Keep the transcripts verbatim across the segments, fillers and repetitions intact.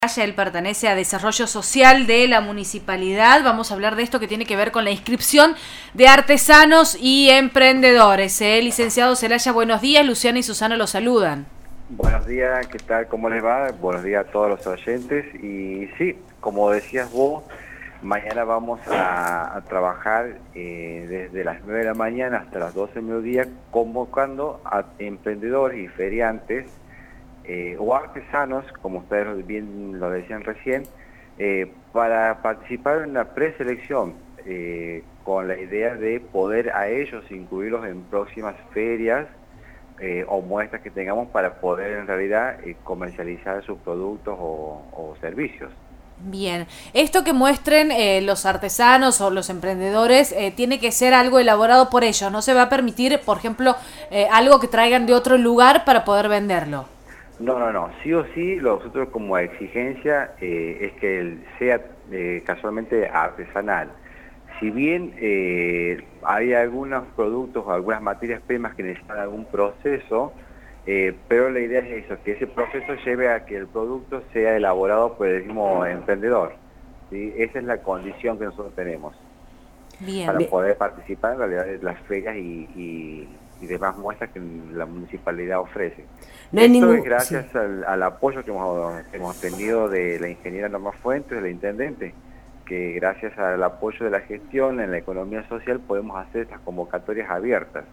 Él pertenece a Desarrollo Social de la Municipalidad. Vamos a hablar de esto que tiene que ver con la inscripción de artesanos y emprendedores. ¿eh? Licenciado Celaya, buenos días. Luciana y Susana los saludan. Buenos días, ¿qué tal? ¿Cómo les va? Buenos días a todos los oyentes. Y sí, como decías vos, mañana vamos a, a trabajar eh, desde las nueve de la mañana hasta las doce del mediodía, convocando a emprendedores y feriantes Eh, o artesanos, como ustedes bien lo decían recién, eh, para participar en la preselección, eh, con la idea de poder a ellos incluirlos en próximas ferias eh, o muestras que tengamos para poder en realidad eh, comercializar sus productos o, o servicios. Bien, esto que muestren eh, los artesanos o los emprendedores eh, tiene que ser algo elaborado por ellos, no se va a permitir, por ejemplo, eh, algo que traigan de otro lugar para poder venderlo. No, no, no. Sí o sí, nosotros como exigencia eh, es que el sea eh, casualmente artesanal. Si bien eh, hay algunos productos o algunas materias primas que necesitan algún proceso, eh, pero la idea es eso, que ese proceso lleve a que el producto sea elaborado por el mismo emprendedor, ¿sí? Esa es la condición que nosotros tenemos. Bien. Para Bien. poder participar en realidad de las ferias y, y, y demás muestras que la municipalidad ofrece. No hay Esto ningún, es gracias sí. al, al apoyo que hemos, hemos tenido de la ingeniera Norma Fuentes, del intendente, que gracias al apoyo de la gestión en la economía social podemos hacer estas convocatorias abiertas.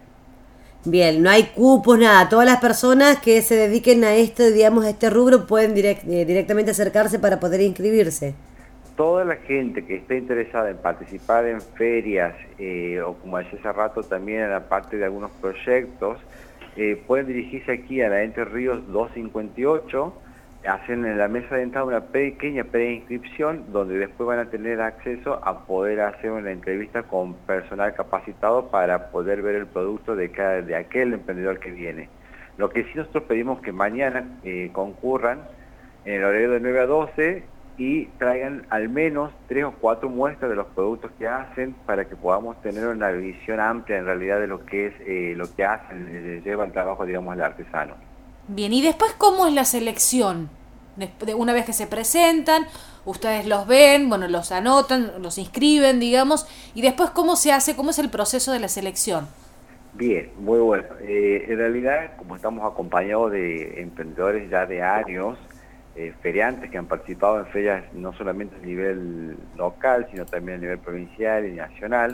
Bien, no hay cupos, nada. Todas las personas que se dediquen a este, digamos, a este rubro pueden direct, eh, directamente acercarse para poder inscribirse. Toda la gente que esté interesada en participar en ferias, eh, o como decía hace rato también en la parte de algunos proyectos, eh, pueden dirigirse aquí a la Entre Ríos doscientos cincuenta y ocho, hacen en la mesa de entrada una pequeña preinscripción donde después van a tener acceso a poder hacer una entrevista con personal capacitado para poder ver el producto de, cada, de aquel emprendedor que viene. Lo que sí nosotros pedimos que mañana eh, concurran en el horario de nueve a doce y traigan al menos tres o cuatro muestras de los productos que hacen para que podamos tener una visión amplia en realidad de lo que es eh, lo que hacen, eh, lleva el trabajo, digamos, al artesano. Bien, y después, ¿cómo es la selección? De una vez que se presentan, ustedes los ven, bueno, los anotan, los inscriben, digamos, y después, ¿cómo se hace? ¿Cómo es el proceso de la selección? Bien, muy bueno. Eh, en realidad, como estamos acompañados de emprendedores ya de años, eh, feriantes que han participado en ferias no solamente a nivel local, sino también a nivel provincial y nacional,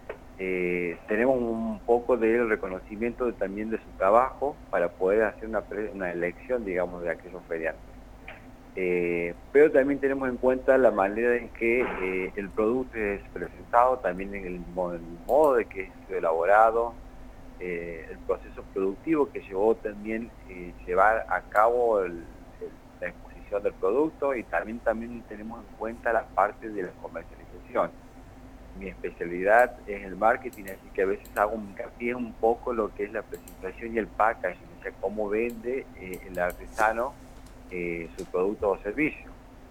eh, tenemos un poco del reconocimiento de, también de su trabajo para poder hacer una, pre, una elección, digamos, de aquellos feriantes. Eh, pero también tenemos en cuenta la manera en que eh, el producto es presentado, también en el, el modo de que es elaborado, eh, el proceso productivo que llevó también eh, llevar a cabo el, el, la exposición del producto, y también, también tenemos en cuenta la parte de la comercialización. Mi especialidad es el marketing, así que a veces hago un hincapié un poco lo que es la presentación y el packaging, o sea, cómo vende eh, el artesano Eh, su producto o servicio.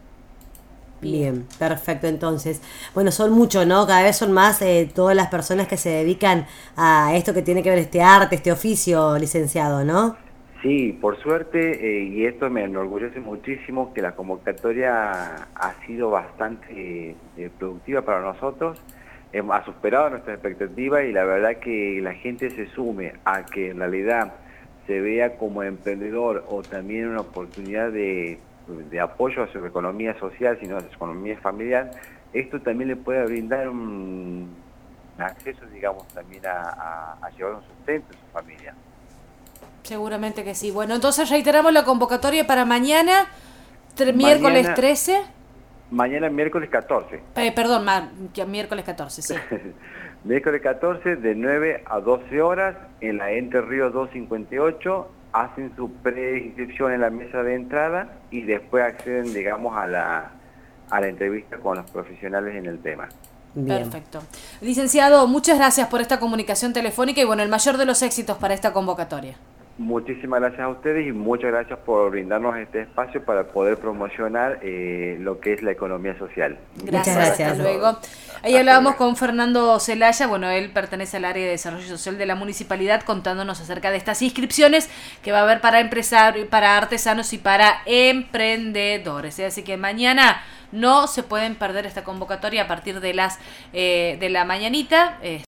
Bien, perfecto. Entonces, bueno, son muchos, ¿no? Cada vez son más eh, todas las personas que se dedican a esto que tiene que ver este arte, este oficio, licenciado, ¿no? Sí, por suerte, eh, y esto me enorgullece muchísimo, que la convocatoria ha sido bastante eh, productiva para nosotros, eh, ha superado nuestras expectativas, y la verdad que la gente se sume a que en realidad se vea como emprendedor o también una oportunidad de, de apoyo a su economía social, sino a su economía familiar. Esto también le puede brindar un acceso, digamos, también a, a, a llevar un sustento a su familia. Seguramente que sí. Bueno, entonces reiteramos la convocatoria para mañana, mañana miércoles trece. Mañana miércoles catorce. Eh, perdón, ma, miércoles catorce, sí. Miércoles catorce de nueve a doce horas en la Entre Ríos doscientos cincuenta y ocho, hacen su preinscripción en la mesa de entrada y después acceden, digamos, a la, a la entrevista con los profesionales en el tema. Bien. Perfecto. Licenciado, muchas gracias por esta comunicación telefónica y bueno, el mayor de los éxitos para esta convocatoria. Muchísimas gracias a ustedes y muchas gracias por brindarnos este espacio para poder promocionar eh, lo que es la economía social. Gracias, Muchas gracias. hasta luego. Ahí hablábamos con Fernando Zelaya, bueno, él pertenece al área de desarrollo social de la municipalidad, contándonos acerca de estas inscripciones que va a haber para empresarios, para artesanos y para emprendedores. Así que mañana no se pueden perder esta convocatoria a partir de las eh, de la mañanita.